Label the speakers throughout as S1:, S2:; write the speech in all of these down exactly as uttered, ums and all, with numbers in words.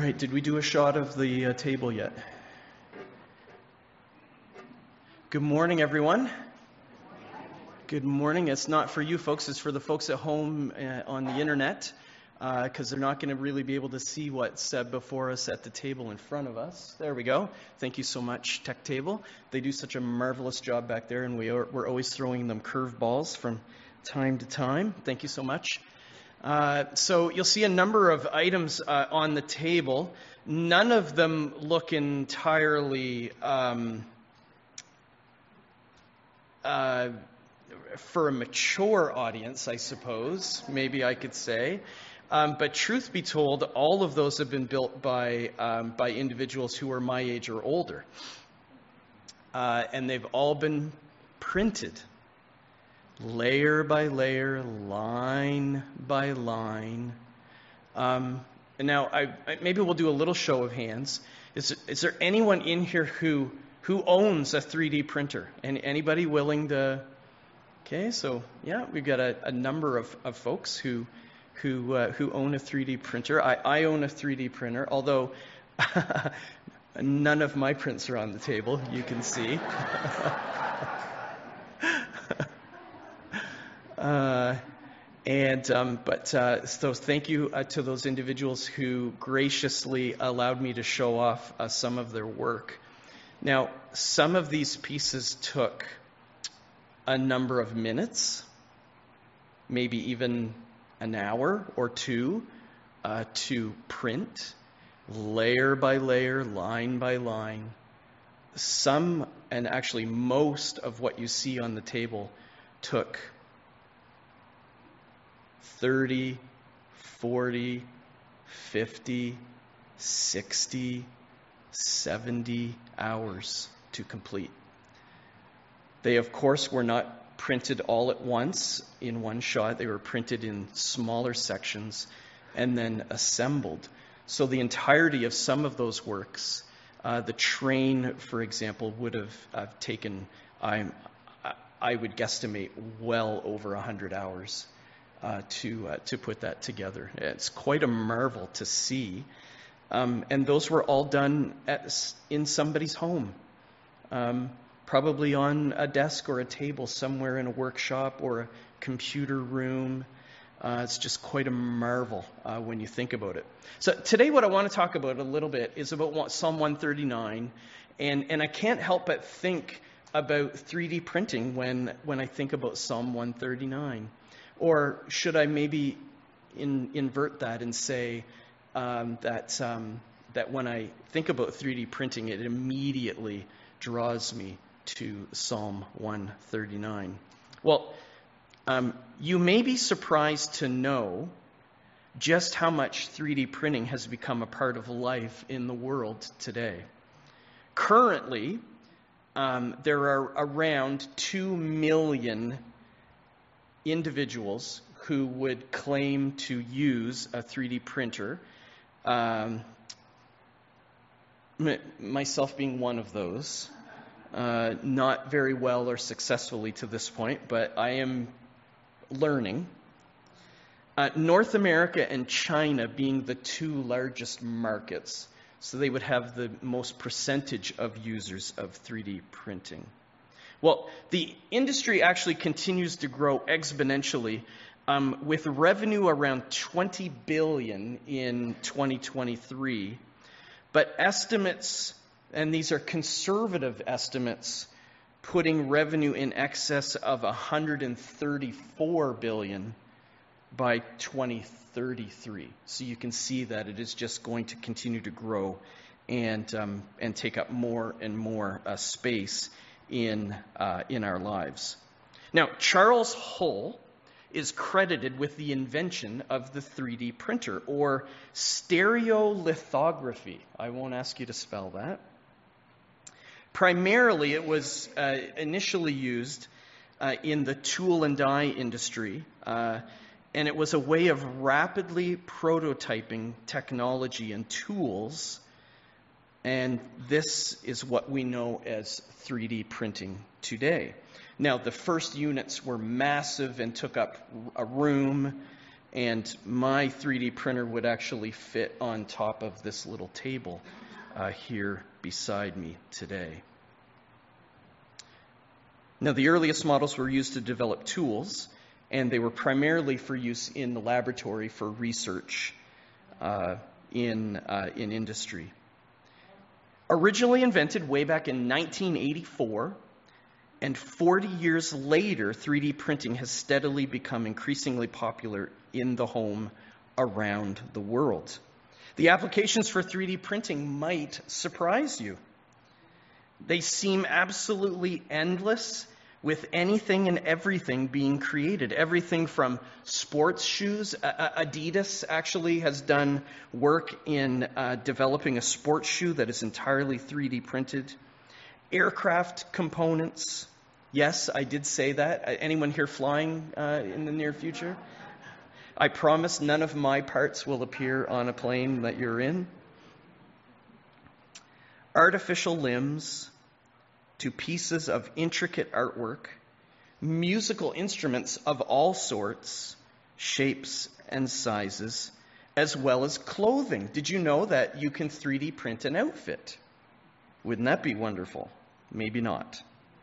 S1: right, did we do a shot of the uh, table yet? Good morning, everyone. Good morning. It's not for you folks, it's for the folks at home uh, on the internet, because uh, they're not going to really be able to see what's said before us at the table in front of us. There we go. Thank you so much, Tech Table. They do such a marvelous job back there, and we are, we're always throwing them curveballs from time to time. Thank you so much. Uh, so you'll see a number of items uh, on the table. None of them look entirely um, uh, for a mature audience, I suppose, maybe I could say. Um, but truth be told, all of those have been built by um, by individuals who are my age or older. Uh, and they've all been printed. Layer by layer, line by line. Um, and now, I, I, maybe we'll do a little show of hands. Is, is there anyone in here who who owns a three D printer? And anybody willing to? Okay, so yeah, we've got a, a number of, of folks who who uh, who own a three D printer. I, I own a three D printer, although none of my prints are on the table. You can see. Uh, and um, but uh, so thank you uh, to those individuals who graciously allowed me to show off uh, some of their work. Now, some of these pieces took a number of minutes, maybe even an hour or two uh, to print, layer by layer, line by line. Some, and actually most of what you see on the table took thirty, forty, fifty, sixty, seventy hours to complete. They, of course, were not printed all at once in one shot. They were printed in smaller sections and then assembled. So the entirety of some of those works, uh, the train, for example, would have uh, taken, I'm, I would guesstimate, well over one hundred hours. Uh, to uh, to put that together. It's quite a marvel to see. Um, and those were all done at, in somebody's home, um, probably on a desk or a table somewhere in a workshop or a computer room. Uh, it's just quite a marvel uh, when you think about it. So today what I want to talk about a little bit is about Psalm one thirty-nine. And, and I can't help but think about three D printing when, when I think about Psalm one thirty-nine. Or should I maybe in, invert that and say um, that um, that when I think about three D printing, it immediately draws me to Psalm one thirty-nine. Well, um, you may be surprised to know just how much three D printing has become a part of life in the world today. Currently, um, there are around two million individuals who would claim to use a three D printer, um, m- myself being one of those, uh, not very well or successfully to this point, but I am learning. Uh, North America and China being the two largest markets, so they would have the most percentage of users of three D printing. Well, the industry actually continues to grow exponentially, um, with revenue around twenty billion dollars in twenty twenty-three. But estimates, and these are conservative estimates, putting revenue in excess of one hundred thirty-four billion dollars by twenty thirty-three. So you can see that it is just going to continue to grow and um, and take up more and more uh, space in uh, in our lives. Now, Charles Hull is credited with the invention of the three D printer, or stereolithography. I won't ask you to spell that. Primarily, it was uh, initially used uh, in the tool and die industry, uh, and it was a way of rapidly prototyping technology and tools. And this is what we know as three D printing today. Now, the first units were massive and took up a room and my three D printer would actually fit on top of this little table uh, here beside me today. Now, the earliest models were used to develop tools, and they were primarily for use in the laboratory for research uh, in, uh, in industry. Originally invented way back in nineteen eighty-four, and forty years later, three D printing has steadily become increasingly popular in the home around the world. The applications for three D printing might surprise you. They seem absolutely endless, with anything and everything being created. Everything from sports shoes. Adidas actually has done work in uh, developing a sports shoe that is entirely three D printed. Aircraft components. Yes, I did say that. Anyone here flying uh, in the near future? I promise none of my parts will appear on a plane that you're in. Artificial limbs, to pieces of intricate artwork, musical instruments of all sorts, shapes and sizes, as well as clothing. Did you know that you can three D print an outfit? Wouldn't that be wonderful? Maybe not.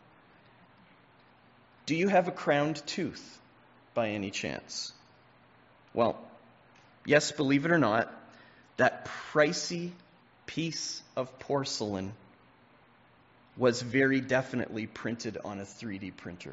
S1: Do you have a crowned tooth by any chance? Well, yes, believe it or not, that pricey piece of porcelain was very definitely printed on a three D printer.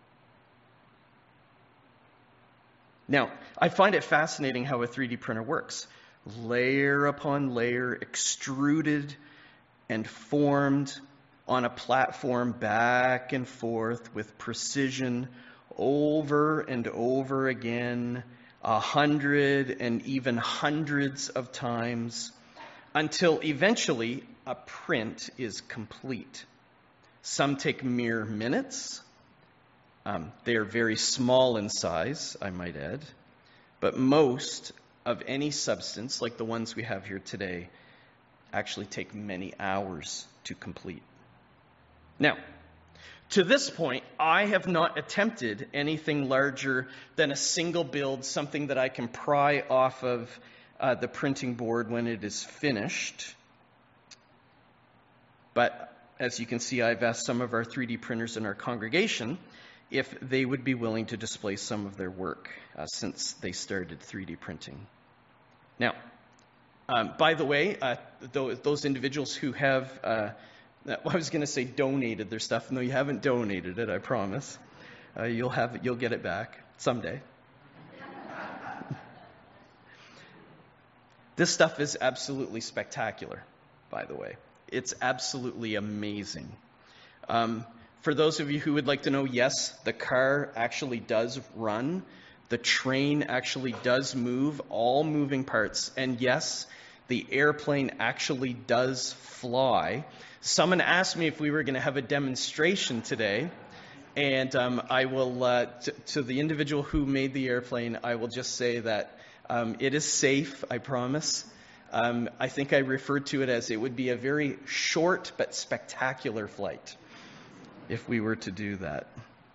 S1: Now, I find it fascinating how a three D printer works. Layer upon layer, extruded and formed on a platform back and forth with precision over and over again, a hundred and even hundreds of times, until eventually a print is complete. Some take mere minutes. Um, they are very small in size, I might add. But most of any substance, like the ones we have here today, actually take many hours to complete. Now, to this point, I have not attempted anything larger than a single build, something that I can pry off of uh, the printing board when it is finished. But as you can see, I've asked some of our three D printers in our congregation if they would be willing to display some of their work uh, since they started three D printing. Now, um, by the way, uh, th- those individuals who have, uh, I was going to say donated their stuff. No, you haven't donated it, I promise. Uh, you'll have it, you'll get it back someday. This stuff is absolutely spectacular, by the way. It's absolutely amazing. Um, for those of you who would like to know, yes, the car actually does run. The train actually does move, all moving parts. And yes, the airplane actually does fly. Someone asked me if we were going to have a demonstration today. And um, I will, uh, t- to the individual who made the airplane, I will just say that um, it is safe, I promise. Um, I think I referred to it as it would be a very short but spectacular flight if we were to do that.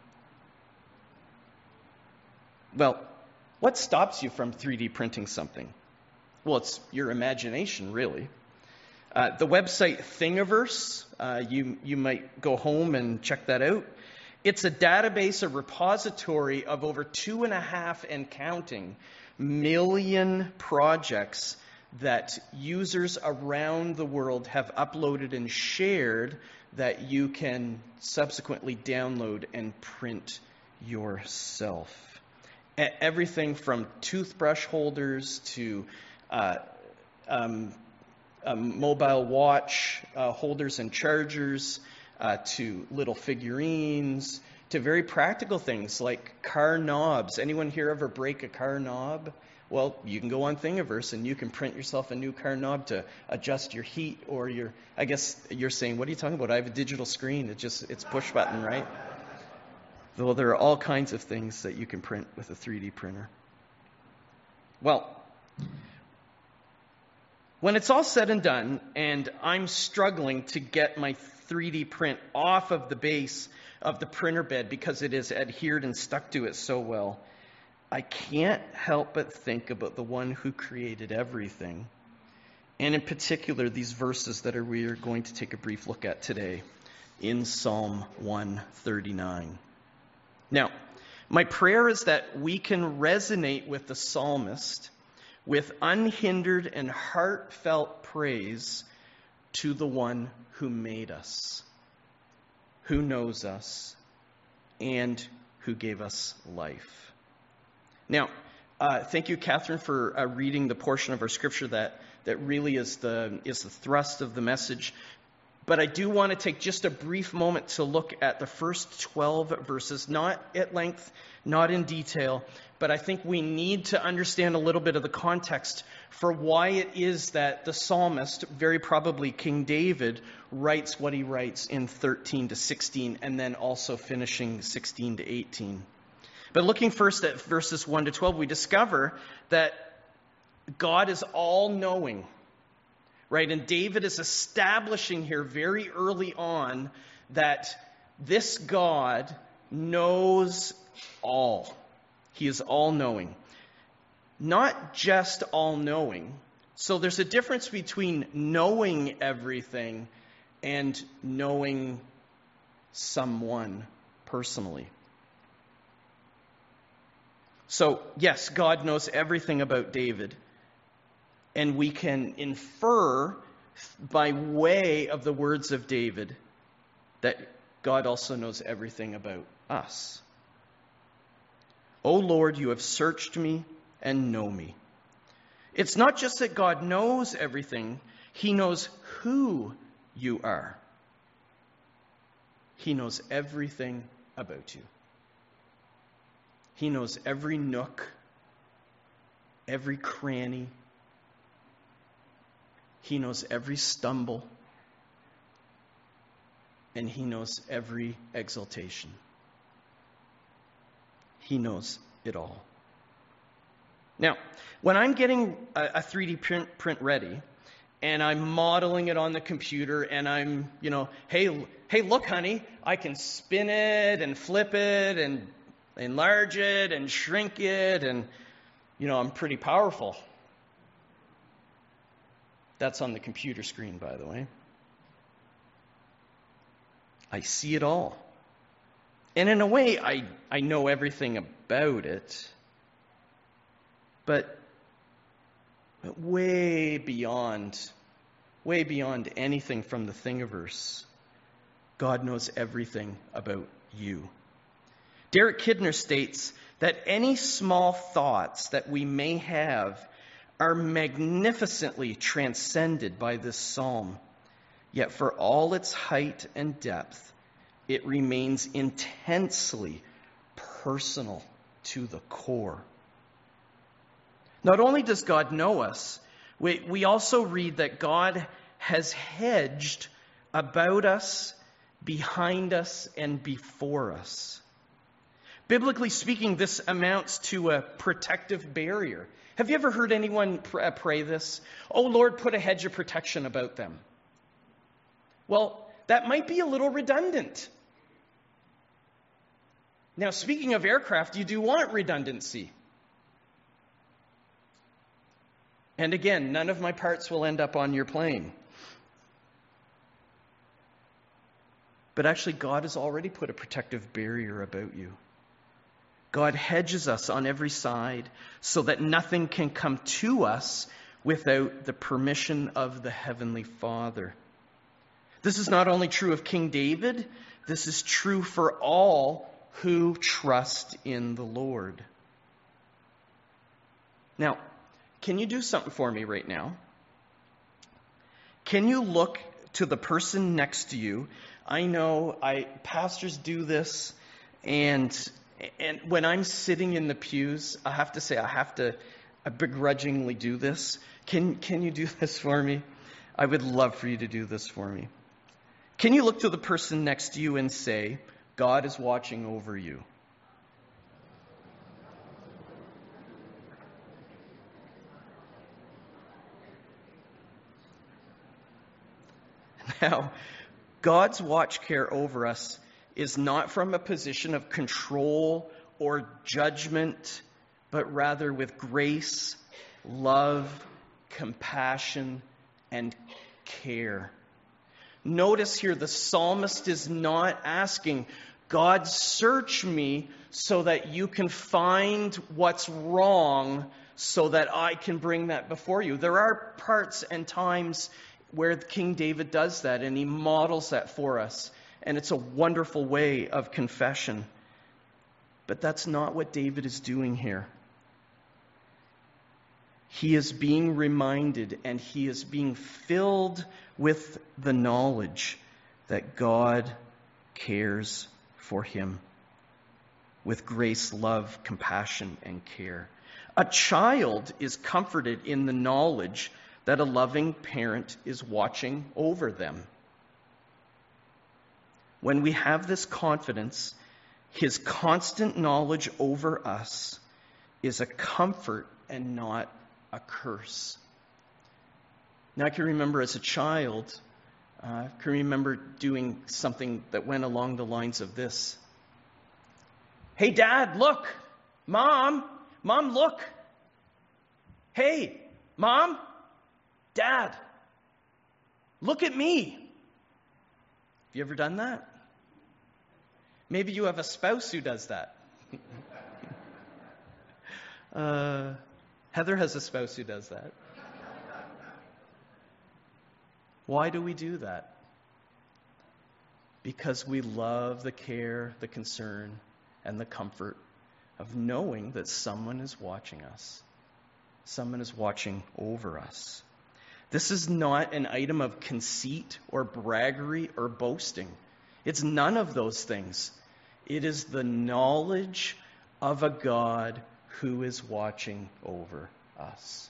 S1: Well, what stops you from three D printing something? Well, it's your imagination, really. Uh, the website Thingiverse, uh, you, you might go home and check that out. It's a database, a repository of over two and a half and counting million projects that users around the world have uploaded and shared that you can subsequently download and print yourself. Everything from toothbrush holders to uh, um, um, mobile watch uh, holders and chargers, uh, to little figurines, to very practical things like car knobs. Anyone here ever break a car knob? Well, you can go on Thingiverse and you can print yourself a new car knob to adjust your heat or your, I guess you're saying, what are you talking about? I have a digital screen. It just, it's push button, right? Well, there are all kinds of things that you can print with a three D printer. Well, when it's all said and done and I'm struggling to get my three D print off of the base of the printer bed because it is adhered and stuck to it so well, I can't help but think about the one who created everything. And in particular, these verses that are, we are going to take a brief look at today in Psalm one thirty-nine. Now, my prayer is that we can resonate with the psalmist with unhindered and heartfelt praise to the one who made us, who knows us, and who gave us life. Now, uh, thank you, Catherine, for uh, reading the portion of our scripture that, that really is the, is the thrust of the message. But I do want to take just a brief moment to look at the first twelve verses, not at length, not in detail, but I think we need to understand a little bit of the context for why it is that the psalmist, very probably King David, writes what he writes in thirteen to sixteen, and then also finishing sixteen to eighteen. But looking first at verses one to twelve, we discover that God is all-knowing. Right, and David is establishing here very early on that this God knows all. He is all-knowing. Not just all-knowing. So there's a difference between knowing everything and knowing someone personally. So, yes, God knows everything about David. And we can infer by way of the words of David that God also knows everything about us. O Lord, you have searched me and know me. It's not just that God knows everything, he knows who you are. He knows everything about you. He knows every nook, every cranny. He knows every stumble, and he knows every exaltation. He knows it all. Now, when I'm getting a, a three D print, print ready, and I'm modeling it on the computer, and I'm, you know, hey, hey, look, honey, I can spin it and flip it and enlarge it and shrink it, and, you know, I'm pretty powerful. That's on the computer screen, by the way. I see it all. And in a way, I, I know everything about it. But, but way beyond, way beyond anything from the Thingiverse, God knows everything about you. Derek Kidner states that any small thoughts that we may have are magnificently transcended by this psalm. Yet for all its height and depth, it remains intensely personal to the core. Not only does God know us, we, we also read that God has hedged about us, behind us, and before us. Biblically speaking, this amounts to a protective barrier. Have you ever heard anyone pray this? Oh, Lord, put a hedge of protection about them. Well, that might be a little redundant. Now, speaking of aircraft, you do want redundancy. And again, none of my parts will end up on your plane. But actually, God has already put a protective barrier about you. God hedges us on every side so that nothing can come to us without the permission of the Heavenly Father. This is not only true of King David, this is true for all who trust in the Lord. Now, can you do something for me right now? Can you look to the person next to you? I know I pastors do this, and And when I'm sitting in the pews, I have to say, I have to I begrudgingly do this. Can, can you do this for me? I would love for you to do this for me. Can you look to the person next to you and say, God is watching over you? Now, God's watch care over us is not from a position of control or judgment but rather with grace, love, compassion, and care. Notice here the psalmist is not asking, God, search me so that you can find what's wrong so that I can bring that before you. There are parts and times where King David does that, and he models that for us. And it's a wonderful way of confession. But that's not what David is doing here. He is being reminded and he is being filled with the knowledge that God cares for him with grace, love, compassion, and care. A child is comforted in the knowledge that a loving parent is watching over them. When we have this confidence, his constant knowledge over us is a comfort and not a curse. Now, I can remember as a child, uh, I can remember doing something that went along the lines of this. Hey, Dad, look. Mom, Mom, look. Hey, Mom, Dad, look at me. Have you ever done that? Maybe you have a spouse who does that. uh, Heather has a spouse who does that. Why do we do that? Because we love the care, the concern, and the comfort of knowing that someone is watching us. Someone is watching over us. This is not an item of conceit or braggery or boasting. It's none of those things. It is the knowledge of a God who is watching over us.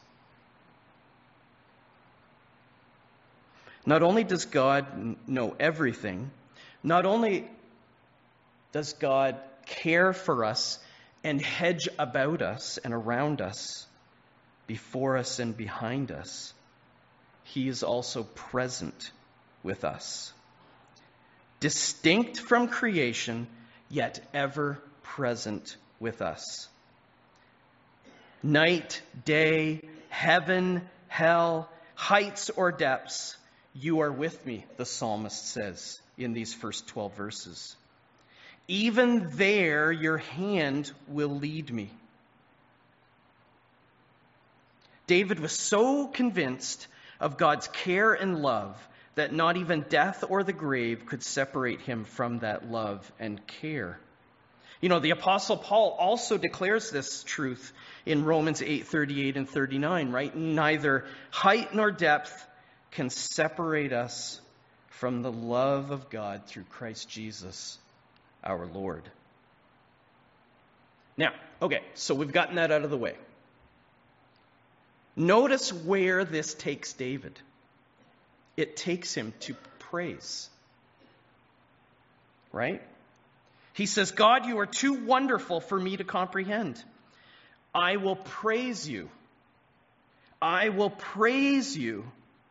S1: Not only does God know everything, not only does God care for us and hedge about us and around us, before us and behind us, he is also present with us. Distinct from creation, yet ever present with us. Night, day, heaven, hell, heights or depths, you are with me, the psalmist says in these first twelve verses. Even there, your hand will lead me. David was so convinced of God's care and love that not even death or the grave could separate him from that love and care. You know, the Apostle Paul also declares this truth in Romans eight, thirty-eight and thirty-nine, right? Neither height nor depth can separate us from the love of God through Christ Jesus, our Lord. Now, okay, so we've gotten that out of the way. Notice where this takes David. It takes him to praise. Right? He says, God, you are too wonderful for me to comprehend. I will praise you. I will praise you.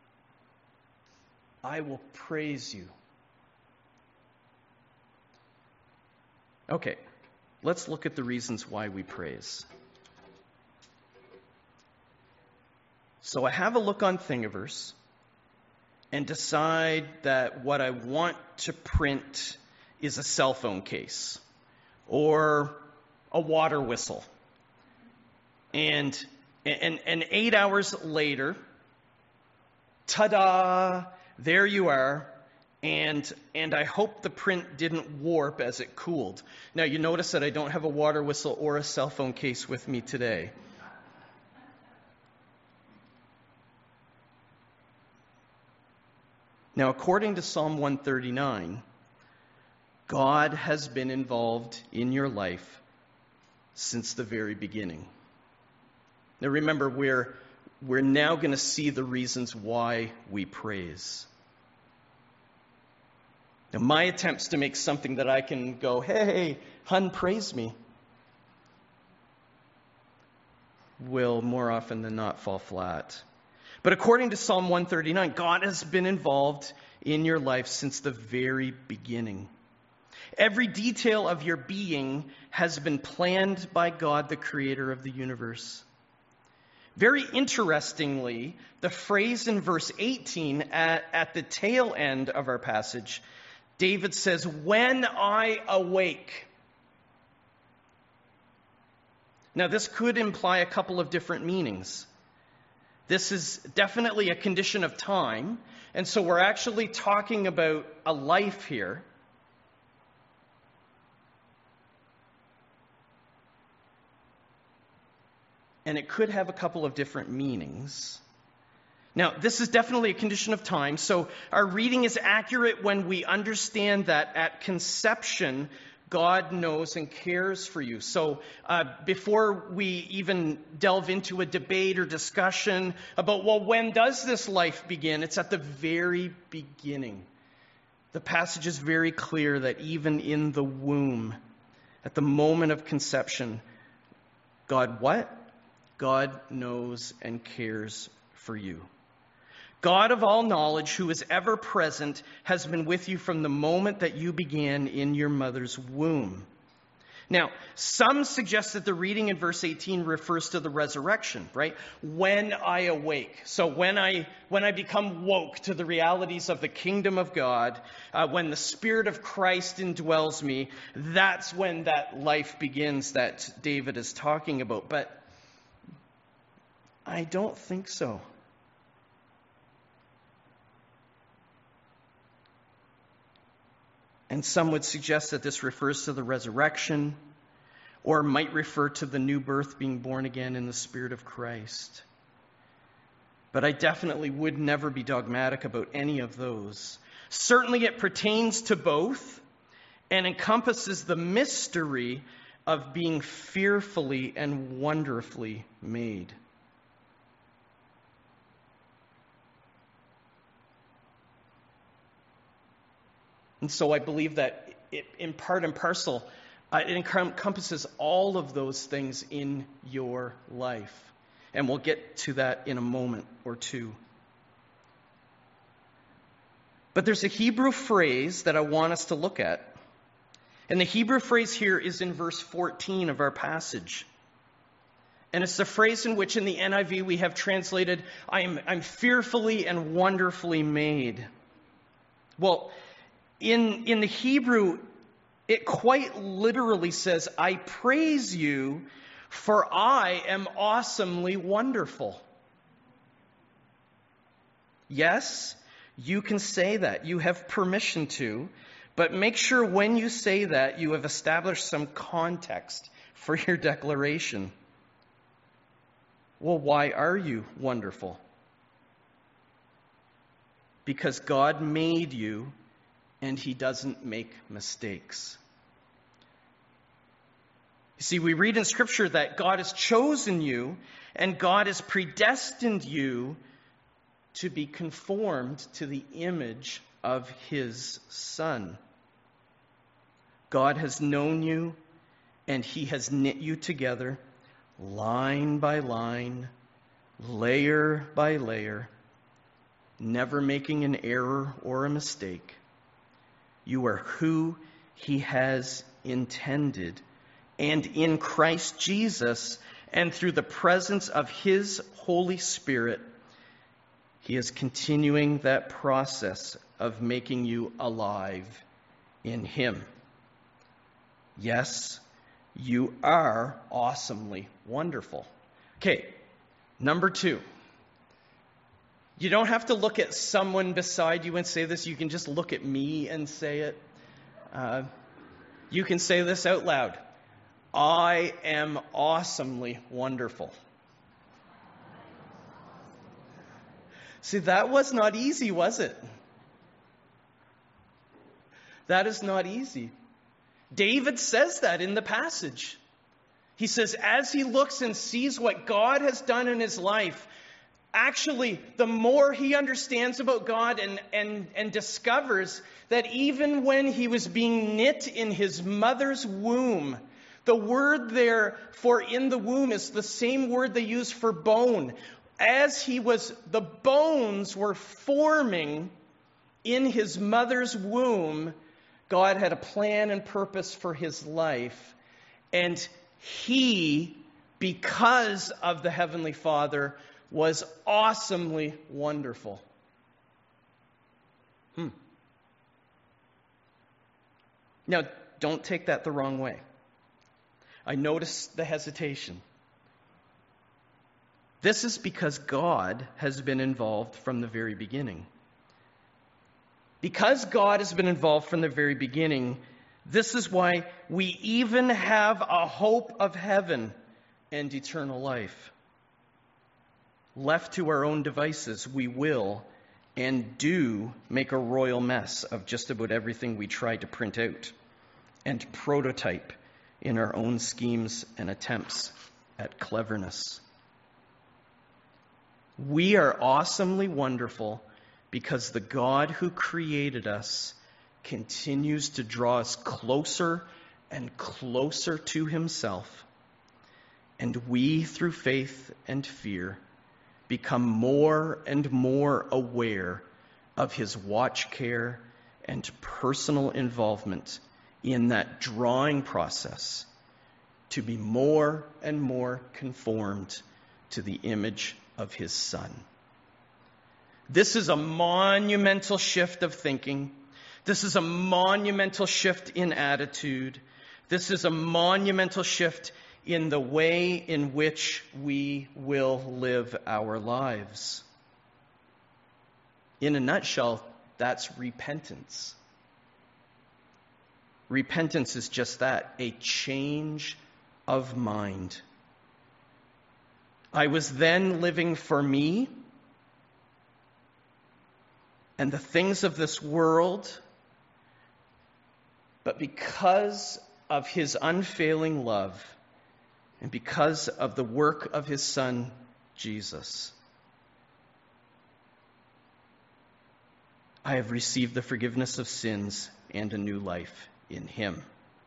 S1: I will praise you. Okay, let's look at the reasons why we praise. So I have a look on Thingiverse and decide that what I want to print is a cell phone case or a water whistle. And, and, and eight hours later, ta-da, there you are. And, and I hope the print didn't warp as it cooled. Now, you notice that I don't have a water whistle or a cell phone case with me today. Now, according to Psalm one thirty-nine, God has been involved in your life since the very beginning. Now, remember, we're, we're now going to see the reasons why we praise. Now, my attempts to make something that I can go, hey, hun, praise me, will more often than not fall flat. But according to Psalm one thirty-nine, God has been involved in your life since the very beginning. Every detail of your being has been planned by God, the creator of the universe. Very interestingly, the phrase in verse eighteen, at, at the tail end of our passage, David says, "When I awake." Now, this could imply a couple of different meanings. This is definitely a condition of time, and so we're actually talking about a life here. And it could have a couple of different meanings. Now, this is definitely a condition of time, so our reading is accurate when we understand that at conception, God knows and cares for you. So uh, before we even delve into a debate or discussion about, well, when does this life begin? It's at the very beginning. The passage is very clear that even in the womb, at the moment of conception, God what? God knows and cares for you. God of all knowledge, who is ever present, has been with you from the moment that you began in your mother's womb. Now, some suggest that the reading in verse eighteen refers to the resurrection, right? When I awake. So when I when I become woke to the realities of the kingdom of God, uh, when the Spirit of Christ indwells me, that's when that life begins that David is talking about. But I don't think so. And some would suggest that this refers to the resurrection, or might refer to the new birth, being born again in the Spirit of Christ. But I definitely would never be dogmatic about any of those. Certainly it pertains to both and encompasses the mystery of being fearfully and wonderfully made. And so I believe that it, in part and parcel, uh, it encompasses all of those things in your life. And we'll get to that in a moment or two. But there's a Hebrew phrase that I want us to look at. And the Hebrew phrase here is in verse fourteen of our passage. And it's the phrase in which in the N I V we have translated, I'm, I'm fearfully and wonderfully made. Well, In, in the Hebrew, it quite literally says, I praise you, for I am awesomely wonderful. Yes, you can say that. You have permission to. But make sure when you say that, you have established some context for your declaration. Well, why are you wonderful? Because God made you, and he doesn't make mistakes. You see, we read in Scripture that God has chosen you and God has predestined you to be conformed to the image of his Son. God has known you and he has knit you together line by line, layer by layer, never making an error or a mistake. You are who he has intended. And in Christ Jesus, and through the presence of his Holy Spirit, he is continuing that process of making you alive in him. Yes, you are awesomely wonderful. Okay, number two. You don't have to look at someone beside you and say this. You can just look at me and say it. Uh, you can say this out loud. I am awesomely wonderful. See, that was not easy, was it? That is not easy. David says that in the passage. He says, as he looks and sees what God has done in his life, actually, the more he understands about God and, and, and discovers that even when he was being knit in his mother's womb, the word there for in the womb is the same word they use for bone. As he was, the bones were forming in his mother's womb, God had a plan and purpose for his life, and he, because of the Heavenly Father, was awesomely wonderful. Hmm. Now, don't take that the wrong way. I notice the hesitation. This is because God has been involved from the very beginning. Because God has been involved from the very beginning, this is why we even have a hope of heaven and eternal life. Left to our own devices, we will and do make a royal mess of just about everything we try to print out and prototype in our own schemes and attempts at cleverness. We are awesomely wonderful because the God who created us continues to draw us closer and closer to himself. And we, through faith and fear, become more and more aware of his watch care and personal involvement in that drawing process to be more and more conformed to the image of his Son. This is a monumental shift of thinking. This is a monumental shift in attitude. This is a monumental shift in the way in which we will live our lives. In a nutshell, that's repentance. Repentance is just that, a change of mind. I was then living for me and the things of this world, but because of his unfailing love and because of the work of his Son, Jesus, I have received the forgiveness of sins and a new life in him.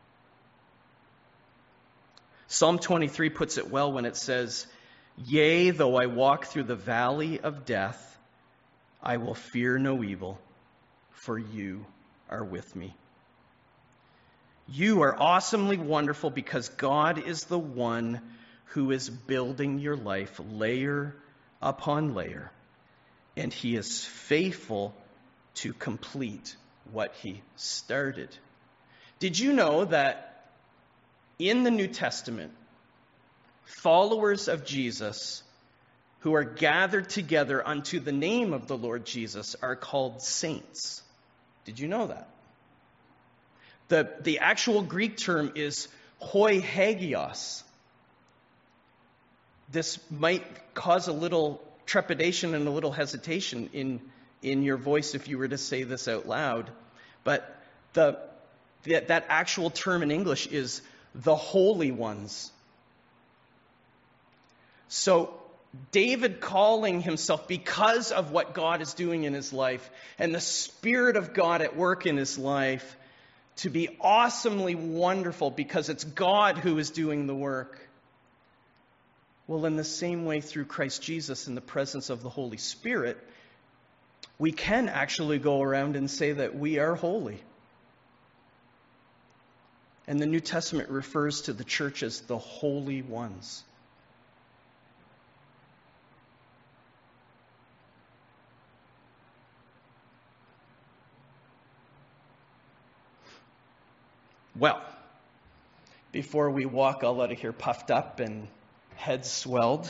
S1: Psalm twenty-three puts it well when it says, "Yea, though I walk through the valley of death, I will fear no evil, for you are with me." You are awesomely wonderful because God is the one who is building your life layer upon layer, and he is faithful to complete what he started. Did you know that in the New Testament, followers of Jesus who are gathered together unto the name of the Lord Jesus are called saints? Did you know that? The, the actual Greek term is hoi hagios. This might cause a little trepidation and a little hesitation in, in your voice if you were to say this out loud. But the, the that actual term in English is the holy ones. So David calling himself, because of what God is doing in his life and the Spirit of God at work in his life, to be awesomely wonderful because it's God who is doing the work. Well, in the same way, through Christ Jesus in the presence of the Holy Spirit, we can actually go around and say that we are holy. And the New Testament refers to the church as the holy ones. Well, before we walk all out of here puffed up and heads swelled,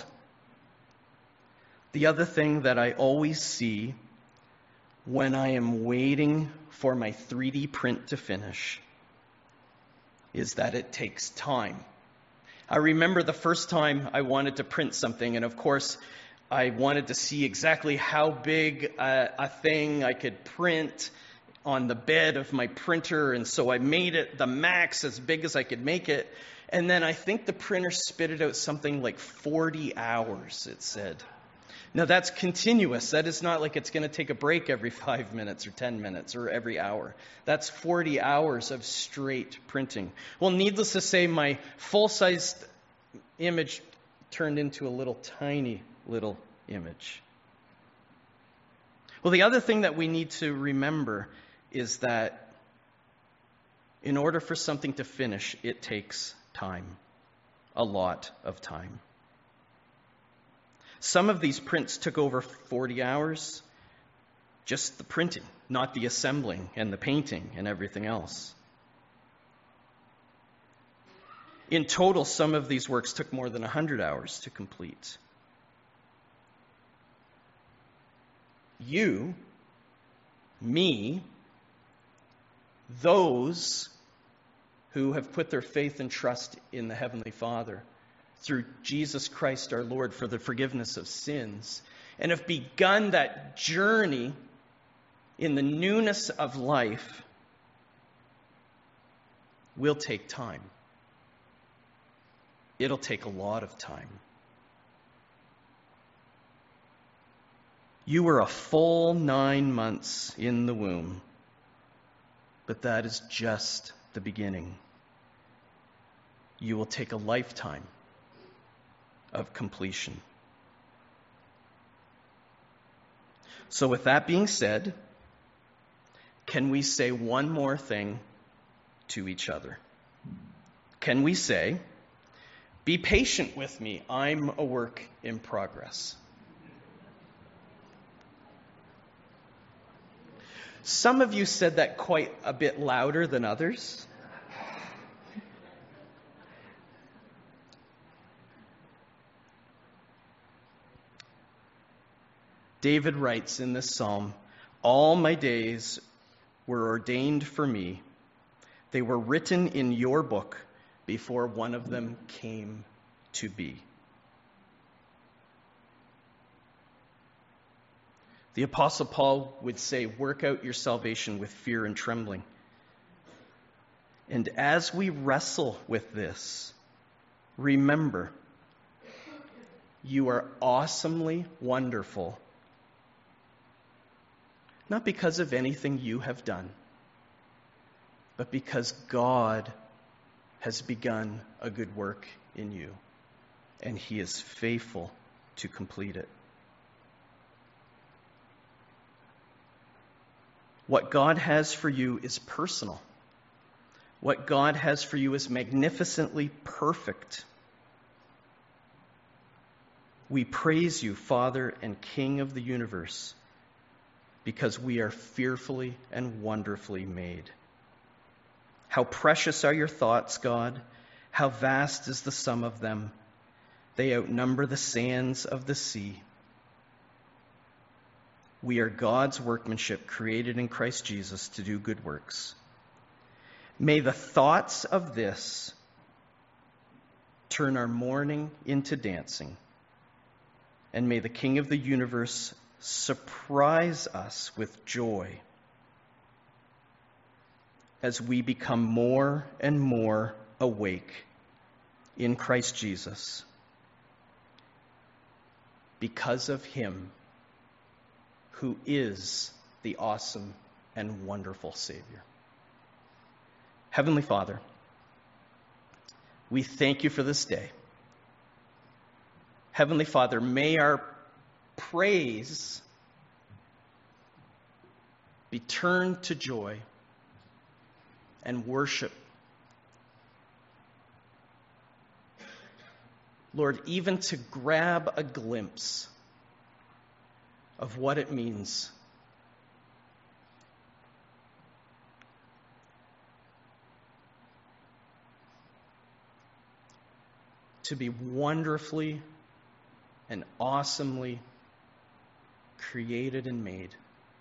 S1: the other thing that I always see when I am waiting for my three D print to finish is that it takes time. I remember the first time I wanted to print something, and of course, I wanted to see exactly how big a, a thing I could print on the bed of my printer, and so I made it the max as big as I could make it. And then I think the printer spitted out something like forty hours, it said. Now that's continuous. That is not like it's going to take a break every five minutes or ten minutes or every hour. That's forty hours of straight printing. Well, needless to say, my full-sized image turned into a little tiny little image. Well, the other thing that we need to remember is that In order for something to finish, it takes time, a lot of time. Some of these prints took over forty hours, just the printing, not the assembling and the painting and everything else. In total, some of these works took more than one hundred hours to complete. You, me, those who have put their faith and trust in the Heavenly Father through Jesus Christ our Lord for the forgiveness of sins, and have begun that journey in the newness of life, will take time. It'll take a lot of time. You were a full nine months in the womb, but that is just the beginning. You will take a lifetime of completion. So with that being said, can we say one more thing to each other? Can we say, be patient with me, I'm a work in progress? Some of you said that quite a bit louder than others. David writes in this psalm, all my days were ordained for me. They were written in your book before one of them came to be. The Apostle Paul would say, work out your salvation with fear and trembling. And as we wrestle with this, remember, you are awesomely wonderful. Not because of anything you have done, but because God has begun a good work in you, and He is faithful to complete it. What God has for you is personal. What God has for you is magnificently perfect. We praise you, Father and King of the universe, because we are fearfully and wonderfully made. How precious are your thoughts, God. How vast is the sum of them. They outnumber the sands of the sea. We are God's workmanship, created in Christ Jesus to do good works. May the thoughts of this turn our mourning into dancing, and may the King of the universe surprise us with joy as we become more and more awake in Christ Jesus because of Him who is the awesome and wonderful Savior. Heavenly Father, we thank you for this day. Heavenly Father, may our praise be turned to joy and worship. Lord, even to grab a glimpse of what it means to be wonderfully and awesomely created and made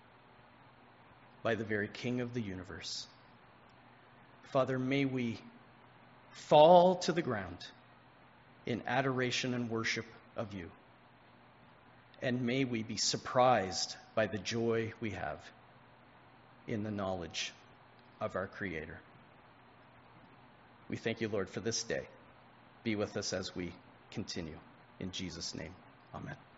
S1: by the very King of the universe. Father, may we fall to the ground in adoration and worship of you. And may we be surprised by the joy we have in the knowledge of our Creator. We thank you, Lord, for this day. Be with us as we continue. In Jesus' name, amen.